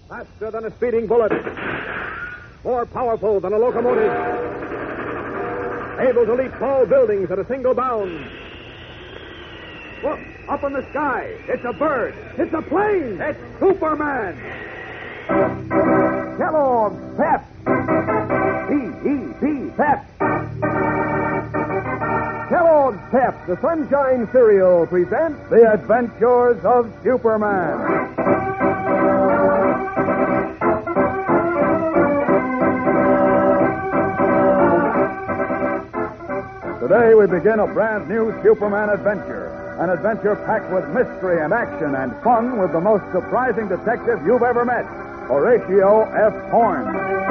Faster than a speeding bullet. More powerful than a locomotive. Able to leap tall buildings at a single bound. Look, up in the sky. It's a bird. It's a plane. It's Superman. Kellogg's Pep. P-E-P, Pep. Kellogg's Pep, the Sunshine Cereal, presents The Adventures of Superman. Today we begin a brand new Superman adventure. An adventure packed with mystery and action and fun with the most surprising detective you've ever met, Horatio F. Horn.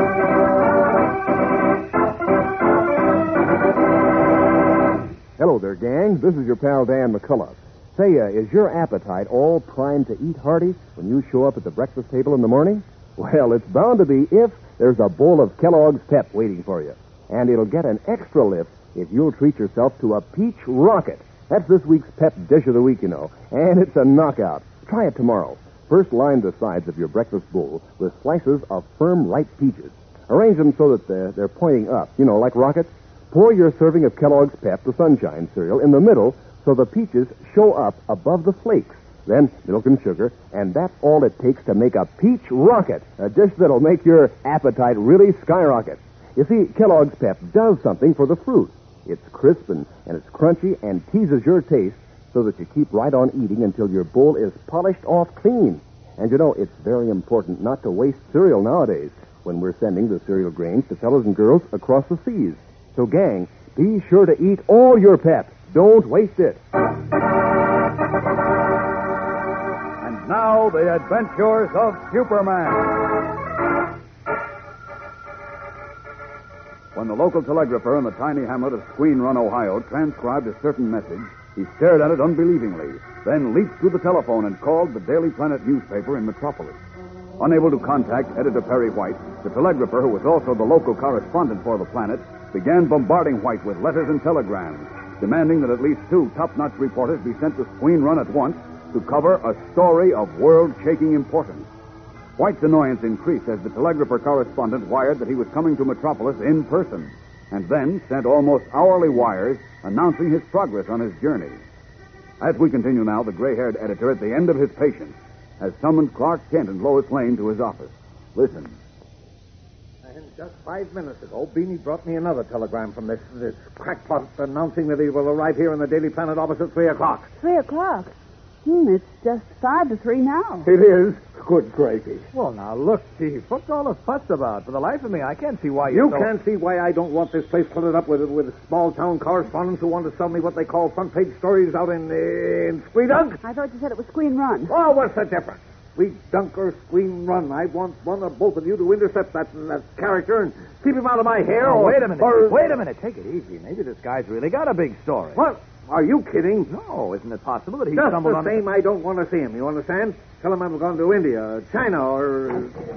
Hello there, gang. This is your pal Dan McCullough. Say, is your appetite all primed to eat hearty when you show up at the breakfast table in the morning? Well, it's bound to be if there's a bowl of Kellogg's Pep waiting for you. And it'll get an extra lift if you'll treat yourself to a Peach Rocket. That's this week's Pep Dish of the Week, you know. And it's a knockout. Try it tomorrow. First, line the sides of your breakfast bowl with slices of firm, ripe peaches. Arrange them so that they're pointing up, you know, like rockets. Pour your serving of Kellogg's Pep, the Sunshine cereal, in the middle so the peaches show up above the flakes. Then milk and sugar, and that's all it takes to make a Peach Rocket, a dish that'll make your appetite really skyrocket. You see, Kellogg's Pep does something for the fruit. It's crisp and it's crunchy and teases your taste so that you keep right on eating until your bowl is polished off clean. And you know, it's very important not to waste cereal nowadays when we're sending the cereal grains to fellows and girls across the seas. So, gang, be sure to eat all your Pep. Don't waste it. And now, The Adventures of Superman. When the local telegrapher in the tiny hamlet of Squeen Run, Ohio, transcribed a certain message, he stared at it unbelievingly, then leaped to the telephone and called the Daily Planet newspaper in Metropolis. Unable to contact Editor Perry White, the telegrapher, who was also the local correspondent for the Planet, began bombarding White with letters and telegrams, demanding that at least 2 top-notch reporters be sent to Squeen Run at once to cover a story of world-shaking importance. White's annoyance increased as the telegrapher correspondent wired that he was coming to Metropolis in person, and then sent almost hourly wires announcing his progress on his journey. As we continue now, the gray-haired editor, at the end of his patience, has summoned Clark Kent and Lois Lane to his office. Listen. And just 5 minutes ago, Beanie brought me another telegram from this crackpot announcing that he will arrive here in the Daily Planet office at 3 o'clock. 3 o'clock? It's just 5 to 3 now. It is? Good gravy. Well, now, look, Chief, what's all the fuss about? For the life of me, I can't see why You can't see why I don't want this place cluttered up with small-town correspondents who want to sell me what they call front-page stories out in Squeedunk. I thought you said it was Squeen Run. Oh, what's the difference? Squeedunk or Squeen Run. I want one or both of you to intercept that character and keep him out of my hair. Oh, wait a minute. Wait a minute. Take it easy. Maybe this guy's really got a big story. What? Are you kidding? No, isn't it possible that he Just stumbled the on... same, I don't want to see him. You understand? Tell him I'm going to India, China, or...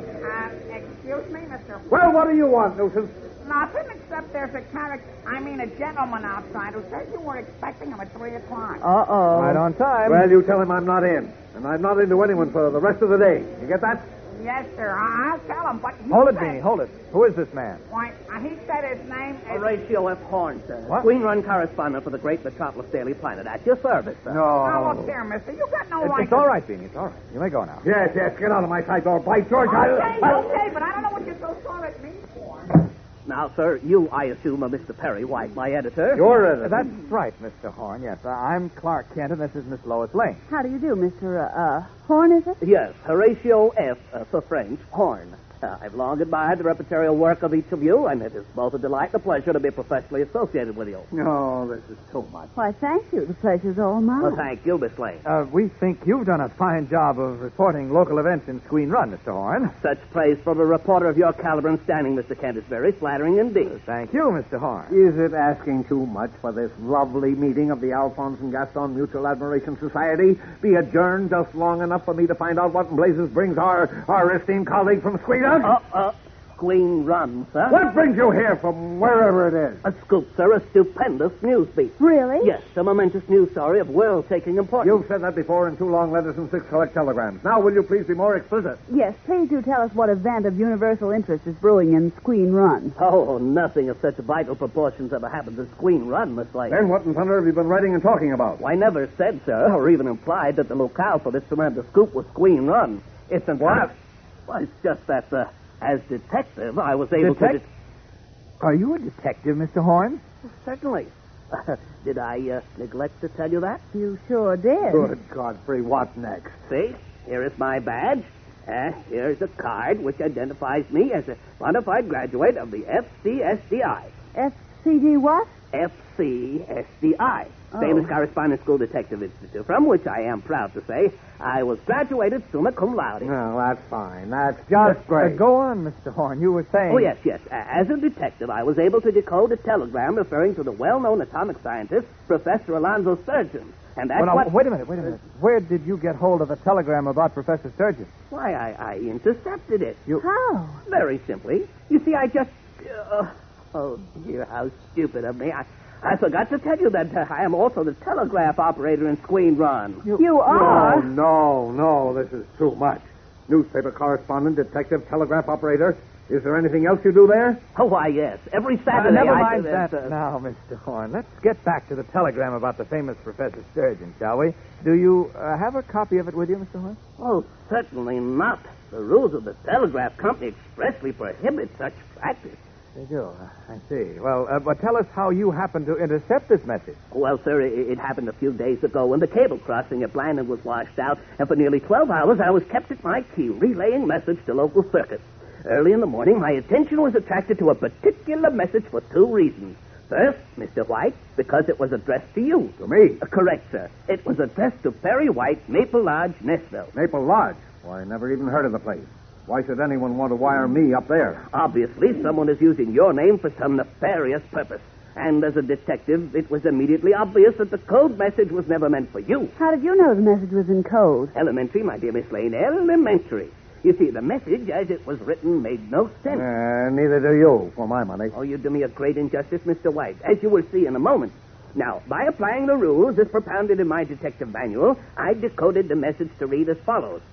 Excuse me, Mr. Well, what do you want, nuisance? Nothing except there's a gentleman outside who says you were expecting him at 3 o'clock. Uh-oh. Right on time. Well, you tell him I'm not in. And I'm not into anyone for the rest of the day. You get that? Yes, sir. I'll tell him, but Hold it, Beanie, hold it. Who is this man? Why, he said his name is... Horatio F. Horn, sir. What? Squeen Run correspondent for the great Metropolis Daily Planet. At your service, sir. Now, look here, mister. You got no right It's all right, Beanie. It's all right. You may go now. Yes, get out of my side door. By George, Okay, but I don't know what you're so sore at me for. Now, sir, you, I assume, are Mr. Perry White, my editor. Your editor. That's right, Mr. Horn. Yes, I'm Clark Kent, and this is Miss Lois Lane. How do you do, Mr. Horn, is it? Yes, Horatio F., for French, Horn. I've long admired the repertorial work of each of you, and it is both a delight and a pleasure to be professionally associated with you. No, this is too much. Why, thank you. The pleasure's all mine. Well, thank you, Miss Lane. We think you've done a fine job of reporting local events in Squeen Run, Mr. Horn. Such praise from a reporter of your caliber and standing, Mr. Kent, is very flattering indeed. Thank you, Mr. Horn. Is it asking too much for this lovely meeting of the Alphonse and Gaston Mutual Admiration Society be adjourned just long enough for me to find out what in blazes brings our esteemed colleague from Squeedunk? Squeen Run, sir. What brings you here from wherever it is? A scoop, sir, a stupendous news beat. Really? Yes, a momentous news story of world-taking importance. You've said that before in 2 long letters and 6 collect telegrams. Now, will you please be more explicit? Yes, please do tell us what event of universal interest is brewing in Squeen Run. Oh, nothing of such vital proportions ever happened to Squeen Run, Miss Lane. Then what in thunder have you been writing and talking about? I never said, sir, or even implied that the locale for this tremendous scoop was Squeen Run. It's in fact... Well, it's just that, as detective, I was able to... Are you a detective, Mr. Horn? Certainly. Did I neglect to tell you that? You sure did. Good Godfrey, what next? See, here is my badge. Here's a card which identifies me as a bona fide graduate of the FCSDI. FCD what? FCSDI, Oh. Famous Correspondence School Detective Institute, from which I am proud to say I was graduated summa cum laude. No, that's fine. That's just great. Go on, Mr. Horn. You were saying... Oh, yes. As a detective, I was able to decode a telegram referring to the well-known atomic scientist, Professor Alonzo Sturgeon. And that's Well, now, what... wait a minute. Where did you get hold of a telegram about Professor Sturgeon? Why, I intercepted it. How? Very simply. You see, I just... oh, dear, how stupid of me. I forgot to tell you that I am also the telegraph operator in Squeen Run. You are? No, this is too much. Newspaper correspondent, detective, telegraph operator. Is there anything else you do there? Oh, why, yes. Every Saturday Never I... mind that now, Mr. Horn. Let's get back to the telegram about the famous Professor Sturgeon, shall we? Do you have a copy of it with you, Mr. Horn? Oh, certainly not. The rules of the telegraph company expressly prohibit such practice. They do. I see. Well, but tell us how you happened to intercept this message. Well, sir, it happened a few days ago when the cable crossing at Blandon was washed out, and for nearly 12 hours I was kept at my key, relaying message to local circuits. Early in the morning, my attention was attracted to a particular message for 2 reasons. First, Mr. White, because it was addressed to you. To me? Correct, sir. It was addressed to Perry White, Maple Lodge, Nashville. Maple Lodge? Why, I never even heard of the place. Why should anyone want to wire me up there? Obviously, someone is using your name for some nefarious purpose. And as a detective, it was immediately obvious that the code message was never meant for you. How did you know the message was in code? Elementary, my dear Miss Lane, elementary. You see, the message, as it was written, made no sense. Neither do you, for my money. Oh, you do me a great injustice, Mr. White, as you will see in a moment. Now, by applying the rules as propounded in my detective manual, I decoded the message to read as follows.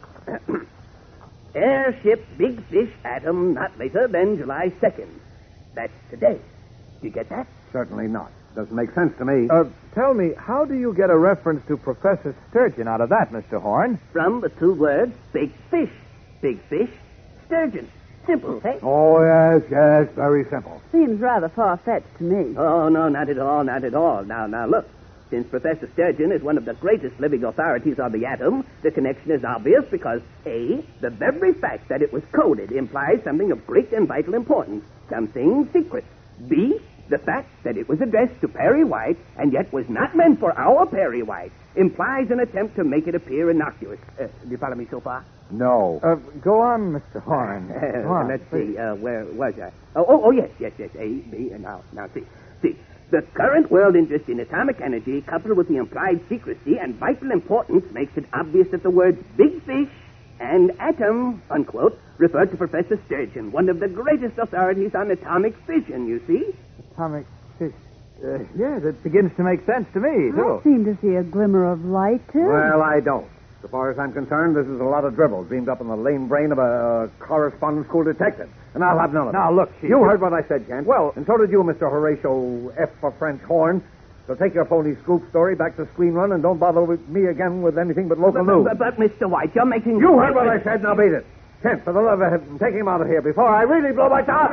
Airship Big Fish Atom not later than July 2nd. That's today. Do you get that? Certainly not. Doesn't make sense to me. Tell me, how do you get a reference to Professor Sturgeon out of that, Mr. Horn? From the 2 words, big fish. Big fish, sturgeon. Simple, eh? Oh, yes, very simple. Seems rather far-fetched to me. Oh, no, not at all, not at all. Now, look. Since Professor Sturgeon is one of the greatest living authorities on the atom, the connection is obvious because, A, the very fact that it was coded implies something of great and vital importance, something secret. B, the fact that it was addressed to Perry White and yet was not meant for our Perry White implies an attempt to make it appear innocuous. Do you follow me so far? No. Go on, Mr. Horn. Go on. Let's see, where was I? Oh, yes. A, B, and now, see. The current world interest in atomic energy, coupled with the implied secrecy and vital importance, makes it obvious that the words big fish and atom, unquote, refer to Professor Sturgeon, one of the greatest authorities on atomic fission, you see? Atomic fish. Yes, it begins to make sense to me, I too. seem to see a glimmer of light, too. Well, I don't. So far as I'm concerned, this is a lot of dribble dreamed up in the lame brain of a correspondence school detective. And I'll have none of it. Now, look, You heard what I said, Kent. Well, and so did you, Mr. Horatio F. for French Horn. So take your phony scoop story back to Squeen Run and don't bother with me again with anything but local news. But, Mr. White, you're making... You heard what I said, now beat it. Kent, for the love of heaven, take him out of here before I really blow my top.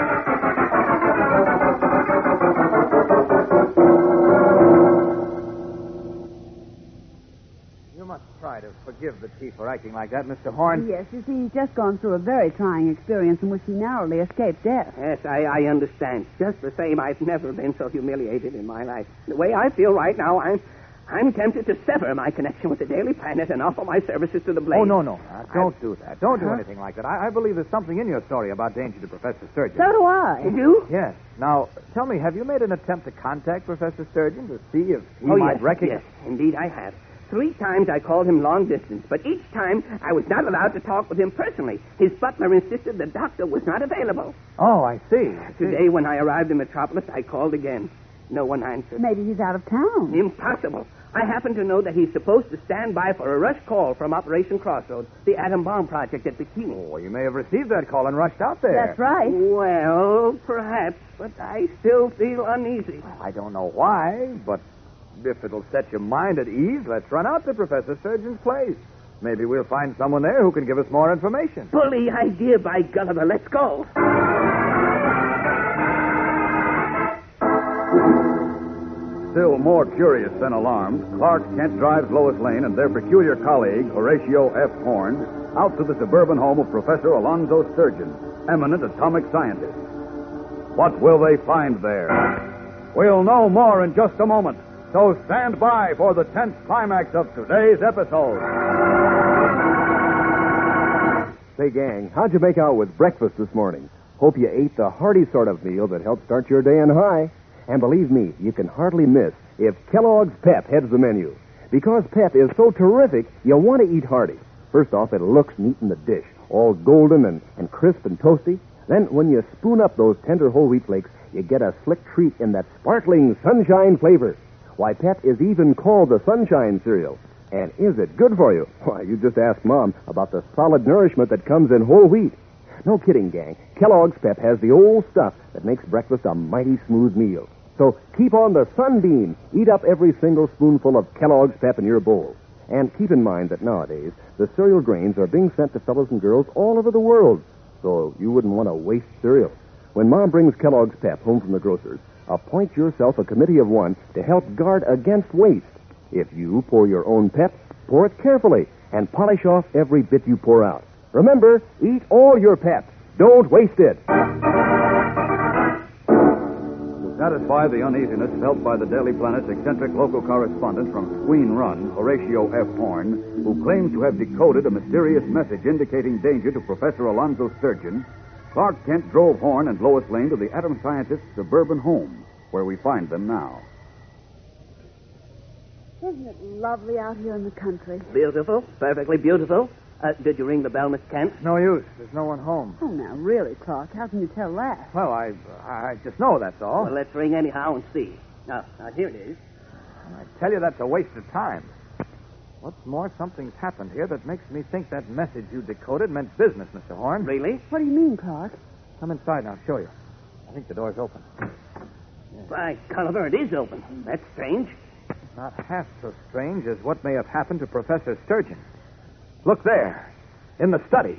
You must try to forgive the chief for acting like that, Mr. Horn. Yes, you see, he's just gone through a very trying experience in which he narrowly escaped death. Yes, I understand. Just the same, I've never been so humiliated in my life. The way I feel right now, I'm tempted to sever my connection with the Daily Planet and offer my services to the Blaze. Oh, no. Don't do that. Don't do anything like that. I believe there's something in your story about danger to Professor Sturgeon. So do I. You do? Yes. Now, tell me, have you made an attempt to contact Professor Sturgeon to see if he Oh, might yes, recognize... yes, indeed I have. 3 times I called him long distance, but each time I was not allowed to talk with him personally. His butler insisted the doctor was not available. Oh, I see. Today, when I arrived in Metropolis, I called again. No one answered. Maybe he's out of town. Impossible. I happen to know that he's supposed to stand by for a rush call from Operation Crossroads, the atom bomb project at Bikini. Oh, you may have received that call and rushed out there. That's right. Well, perhaps, but I still feel uneasy. I don't know why, but if it'll set your mind at ease, let's run out to Professor Sturgeon's place. Maybe we'll find someone there who can give us more information. Bully idea, by Gulliver. Let's go. Still more curious than alarmed, Clark Kent drives Lois Lane and their peculiar colleague, Horatio F. Horn, out to the suburban home of Professor Alonzo Sturgeon, eminent atomic scientist. What will they find there? We'll know more in just a moment, so stand by for the tense climax of today's episode. Say, gang, how'd you make out with breakfast this morning? Hope you ate the hearty sort of meal that helps start your day in high. And believe me, you can hardly miss if Kellogg's Pep heads the menu. Because Pep is so terrific, you want to eat hearty. First off, it looks neat in the dish, all golden and crisp and toasty. Then, when you spoon up those tender whole wheat flakes, you get a slick treat in that sparkling sunshine flavor. Why, Pep is even called the Sunshine Cereal. And is it good for you? Why, you just ask Mom about the solid nourishment that comes in whole wheat. No kidding, gang. Kellogg's Pep has the old stuff that makes breakfast a mighty smooth meal. So keep on the sunbeam. Eat up every single spoonful of Kellogg's Pep in your bowl. And keep in mind that nowadays, the cereal grains are being sent to fellows and girls all over the world. So you wouldn't want to waste cereal. When Mom brings Kellogg's Pep home from the grocer's, appoint yourself a committee of one to help guard against waste. If you pour your own Pep, pour it carefully and polish off every bit you pour out. Remember, eat all your Pep. Don't waste it. To satisfy the uneasiness felt by the Daily Planet's eccentric local correspondent from Squeen Run, Horatio F. Horn, who claims to have decoded a mysterious message indicating danger to Professor Alonzo Sturgeon, Clark Kent drove Horn and Lois Lane to the atom scientist's suburban home, where we find them now. Isn't it lovely out here in the country? Beautiful. Perfectly beautiful. Did you ring the bell, Miss Kent? No use. There's no one home. Oh, now, really, Clark, how can you tell that? Well, I just know, that's all. Well, let's ring anyhow and see. Now, here it is. I tell you, that's a waste of time. What's more, something's happened here that makes me think that message you decoded meant business, Mr. Horn. Really? What do you mean, Clark? Come inside and I'll show you. I think the door's open. By Gulliver, it is open. That's strange. Not half so strange as what may have happened to Professor Sturgeon. Look there, in the study.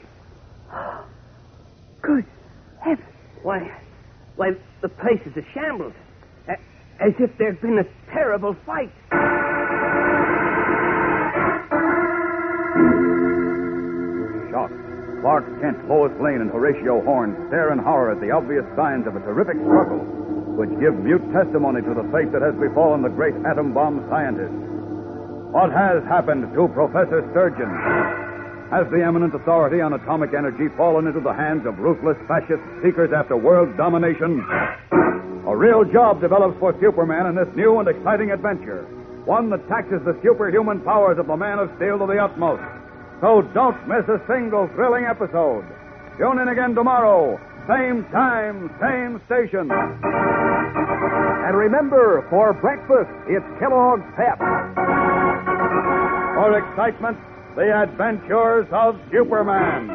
Good heavens. Why, the place is a shambles. As if there'd been a terrible fight. Shocked, Clark Kent, Lois Lane, and Horatio Horn stare in horror at the obvious signs of a terrific struggle, which give mute testimony to the fate that has befallen the great atom bomb scientist. What has happened to Professor Sturgeon? Has the eminent authority on atomic energy fallen into the hands of ruthless fascist seekers after world domination? A real job develops for Superman in this new and exciting adventure, one that taxes the superhuman powers of the Man of Steel to the utmost. So don't miss a single thrilling episode. Tune in again tomorrow, same time, same station. And remember, for breakfast, it's Kellogg's Pep. For excitement, the adventures of Superman.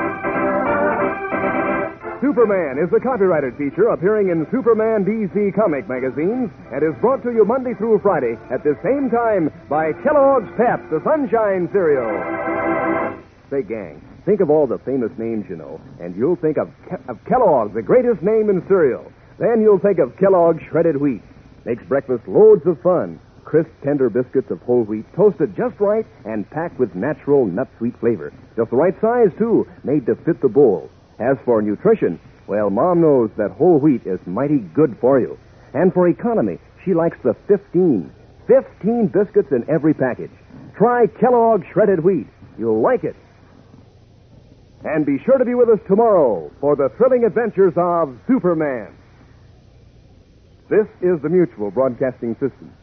Superman is a copyrighted feature appearing in Superman DC comic magazines and is brought to you Monday through Friday at the same time by Kellogg's Pep, the Sunshine Cereal. Say, gang, think of all the famous names you know, and you'll think of Kellogg, the greatest name in cereal. Then you'll think of Kellogg's Shredded Wheat. Makes breakfast loads of fun. Crisp, tender biscuits of whole wheat, toasted just right and packed with natural nut-sweet flavor. Just the right size, too, made to fit the bowl. As for nutrition, well, Mom knows that whole wheat is mighty good for you. And for economy, she likes the 15 biscuits in every package. Try Kellogg's Shredded Wheat. You'll like it. And be sure to be with us tomorrow for the thrilling adventures of Superman. This is the Mutual Broadcasting System.